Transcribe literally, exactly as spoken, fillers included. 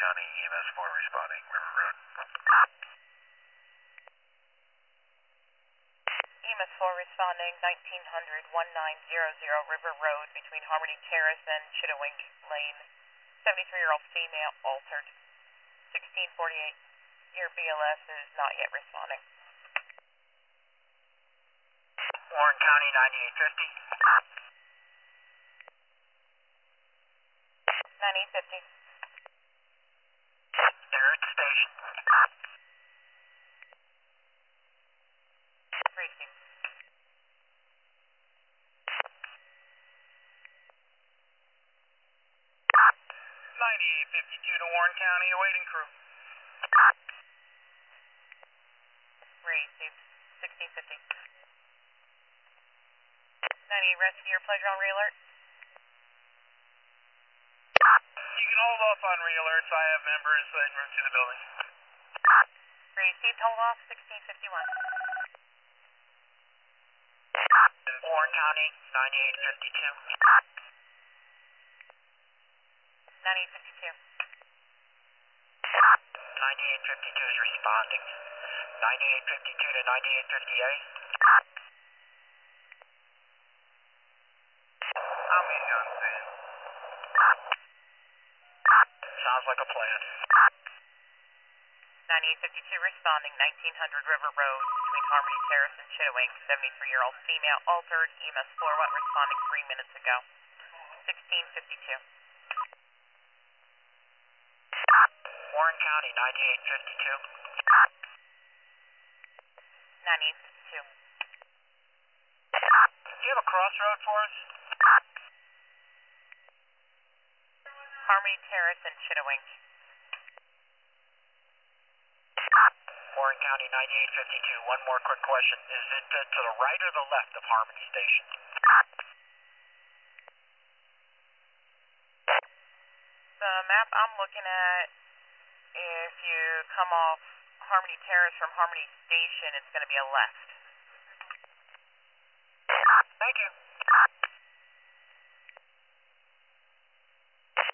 County, E M S four responding, River Road. E M S four responding, nineteen hundred, nineteen hundred River Road between Harmony Terrace and Chitawink Lane. seventy-three-year-old female altered. sixteen forty-eight. Your B L S is not yet responding. Warren County, ninety-eight fifty. ninety-eight fifty. They're at the station. Receive. ninety-eight fifty-two to Warren County, awaiting crew. Received. sixteen fifty. ninety-eight rescue, your pleasure on re-alert. You can hold off on re-alerts. I have members en route to the building. Received, hold off, sixteen fifty-one. Warren County, ninety-eight fifty-two. ninety-eight fifty-two. ninety-eight fifty-two is responding. ninety-eight fifty-two to ninety-eight fifty-eight. I'm in on scene. Sounds like a plan. ninety-eight fifty-two responding, nineteen hundred River Road between Harmony Terrace and Chitawink. seventy-three-year-old female altered, E M S four what responding three minutes ago. sixteen fifty-two. Warren County, ninety-eight fifty-two. ninety-eight fifty-two. Do you have a crossroad for us? Harmony Terrace and Chitawink. Warren County, ninety-eight fifty-two. One more quick question. Is it uh, to the right or the left of Harmony Station? The map I'm looking at, if you come off Harmony Terrace from Harmony Station, it's going to be a left. Thank you.